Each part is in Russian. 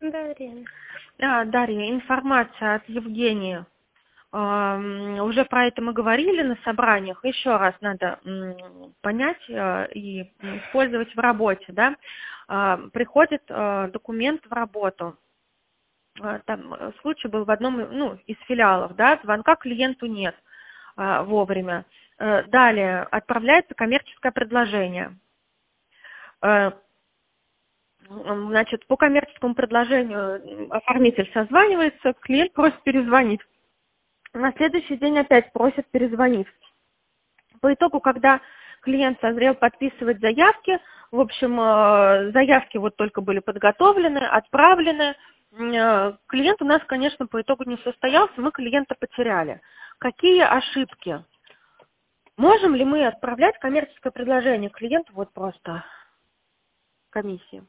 Дарья. Дарья, информация от Евгении. Уже про это мы говорили на собраниях. Еще раз надо понять и использовать в работе. Да? Приходит документ в работу. Там случай был в одном из филиалов. Да? Звонка клиенту нет вовремя. Далее отправляется коммерческое предложение. Значит, по коммерческому предложению оформитель созванивается, клиент просит перезвонить. На следующий день опять просит перезвонить. По итогу, когда клиент созрел подписывать заявки, в общем, заявки вот только были подготовлены, отправлены, клиент у нас, конечно, по итогу не состоялся, мы клиента потеряли. Какие ошибки? Можем ли мы отправлять коммерческое предложение клиенту вот просто комиссии?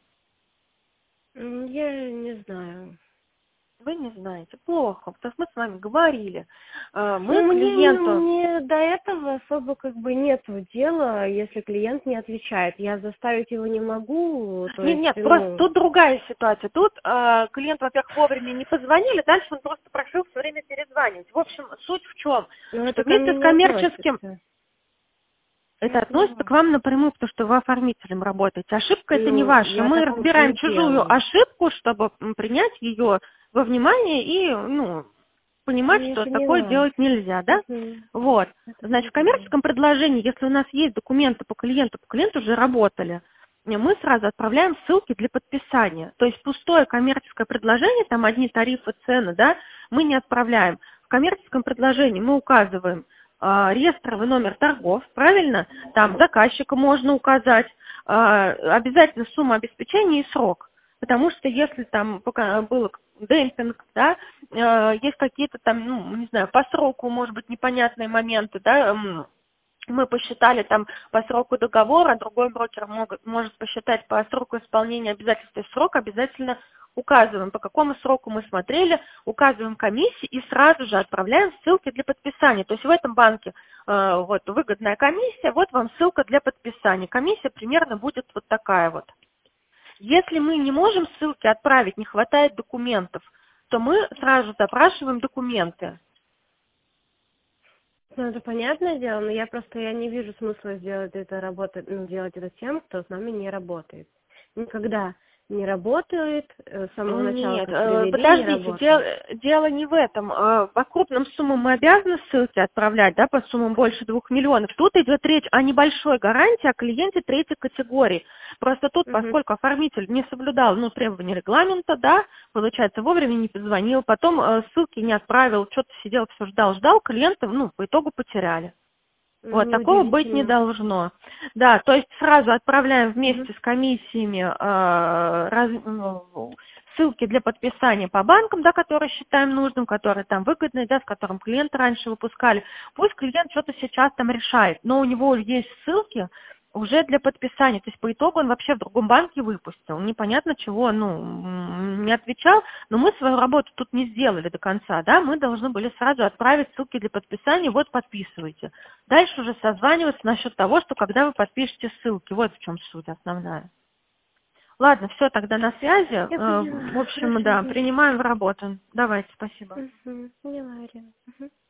Я не знаю. Вы не знаете. Плохо, потому что мы с вами говорили. Мы Ну, клиенту... мне до этого особо нету дела, если клиент не отвечает. Я заставить его не могу, то есть, Нет, просто тут другая ситуация. Тут клиент, во-первых, вовремя не позвонили, дальше он просто просил все время перезванивать. В общем, суть в чем? Ну, Что это ко вместе мне с не коммерческим... относится. Это относится к вам напрямую, потому что вы оформителем работаете. Ошибка это не Ну, ваша. я Мы такого разбираем не чужую делаю. ошибку, чтобы принять ее во внимание и, Ну, понимать, я что такое поняла. делать нельзя, да? Мгм. Вот. Я так Значит, не в делаю. коммерческом предложении, если у нас есть документы по клиенту уже работали, мы сразу отправляем ссылки для подписания. То есть пустое коммерческое предложение, там одни тарифы, цены, да, мы не отправляем. В коммерческом предложении мы указываем реестровый номер торгов, правильно? Там заказчика можно указать, обязательно сумма обеспечения и срок. Потому что если там пока был демпинг, да, есть какие-то там, не знаю, по сроку, может быть, непонятные моменты, да, мы посчитали там по сроку договора, другой брокер может посчитать по сроку исполнения обязательств, то есть срок обязательно указываем, по какому сроку мы смотрели, указываем комиссии и сразу же отправляем ссылки для подписания. То есть в этом банке вот выгодная комиссия, вот вам ссылка для подписания. Комиссия примерно будет вот такая вот. Если мы не можем ссылки отправить, не хватает документов, то мы сразу запрашиваем документы. Ну, это понятное дело, но я не вижу смысла сделать это делать это тем, кто с нами не работает. Никогда не работает, с самого начала, Нет, как привели, не подождите, работает. дело не в этом. По крупным суммам мы обязаны ссылки отправлять, да, по суммам больше 2 миллионов. Тут идет речь о небольшой гарантии, о клиенте третьей категории. Просто тут, Угу. поскольку оформитель не соблюдал, требования регламента, да, получается, вовремя не позвонил, потом ссылки не отправил, что-то сидел, все ждал, клиента, по итогу потеряли. Вот, такого быть не Неудивительно. должно. Да, то есть сразу отправляем Угу. вместе с комиссиями ссылки для подписания по банкам, да, которые считаем нужным, которые там выгодные, да, с которым клиенты раньше выпускали. Пусть клиент что-то сейчас там решает, но у него есть ссылки уже для подписания. То есть по итогу он вообще в другом банке выпустил. Непонятно чего, не отвечал, но мы свою работу тут не сделали до конца, да, мы должны были сразу отправить ссылки для подписания, вот подписывайте. Дальше уже созваниваться насчет того, что когда вы подпишете ссылки, вот в чем суть основная. Ладно, все, тогда на связи. Я поняла. В общем, Хорошо, да, Дарья. принимаем в работу. Давайте, спасибо. Угу. Поняла, Ирина. Мгм.